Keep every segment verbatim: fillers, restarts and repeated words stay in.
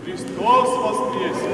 Христос воскресе!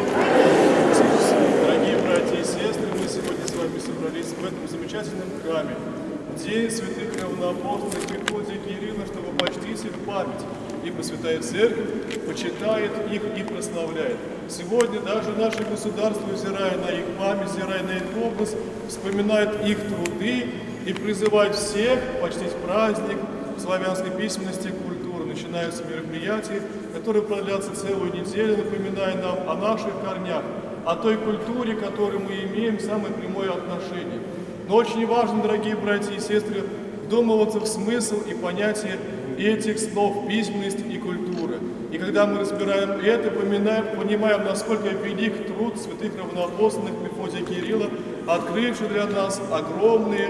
Дорогие братья и сестры, мы сегодня с вами собрались в этом замечательном храме, в день святых равноапостольных Мефодия и Кирилла, чтобы почтить их память, ибо Святая Церковь почитает их и прославляет. Сегодня даже наше государство, взирая на их память, взирая на их образ, вспоминает их труды и призывает всех почтить праздник славянской письменности и культуры. Начинаются мероприятия, которые продлятся целую неделю, напоминая нам о наших корнях, о той культуре, к которой мы имеем самое прямое отношение. Но очень важно, дорогие братья и сестры, вдумываться в смысл и понятие этих слов письменности и культуры. И когда мы разбираем это, понимаем, понимаем, насколько велик труд святых равноапостольных Мефодия и Кирилла, открывший для нас огромные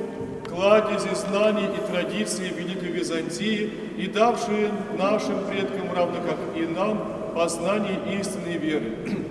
кладези знаний и традиций Великой Византии и давшие нашим предкам, равно как и нам, познание истинной веры.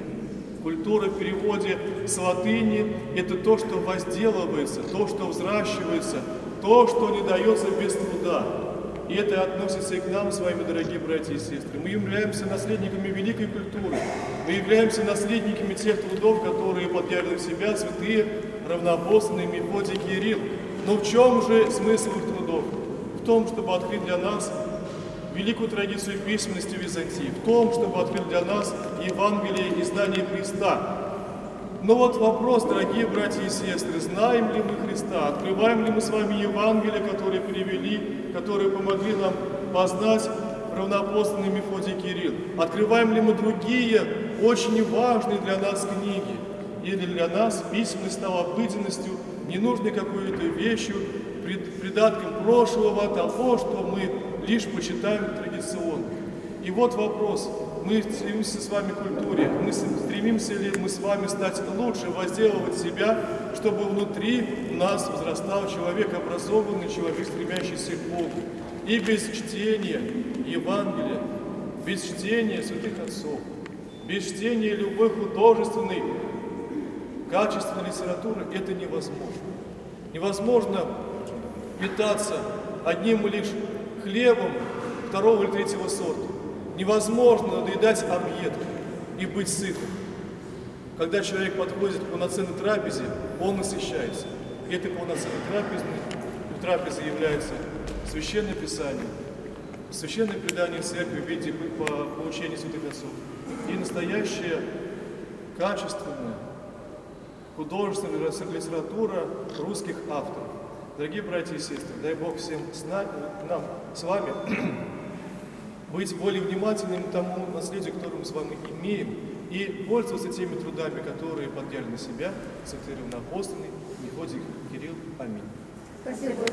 Культура в переводе с латыни – это то, что возделывается, то, что взращивается, то, что не дается без труда. И это относится и к нам с вами, дорогие братья и сестры. Мы являемся наследниками великой культуры. Мы являемся наследниками тех трудов, которые подъявили в себя святые равноапостольные Мефодий и Кирилл. Но в чем же смысл их трудов? В том, чтобы открыть для нас великую традицию письменности Византии, в том, чтобы открыть для нас Евангелие и знание Христа. Но вот вопрос, дорогие братья и сестры, знаем ли мы Христа, открываем ли мы с вами Евангелие, которые перевели, которые помогли нам познать равноапостольный Мефодий и Кирилл? Открываем ли мы другие, очень важные для нас книги? Или для нас письменность стала обыденностью, ненужной какой-то вещью, придатком прошлого, того, что мы лишь почитаем традиционно. И вот вопрос. Мы стремимся с вами к культуре, мы стремимся ли мы с вами стать лучше, возделывать себя, чтобы внутри нас возрастал человек образованный, человек, стремящийся к Богу. И без чтения Евангелия, без чтения святых отцов, без чтения любой художественной, качественной литературы это невозможно. Невозможно питаться одним лишь хлебом второго или третьего сорта. Невозможно надоедать объедкой и быть сытым. Когда человек подходит к полноценной трапезе, он насыщается. И этой полноценной трапезой, трапезой является Священное Писание, священное предание церкви в виде поучения святых отцов и настоящая, качественная, художественная литература русских авторов. Дорогие братья и сестры, дай Бог всем с нами, нам с вами быть более внимательными к тому наследию, которое мы с вами имеем, и пользоваться теми трудами, которые подняли на себя святые равноапостольные Мефодий и Кирилл. Аминь. Спасибо.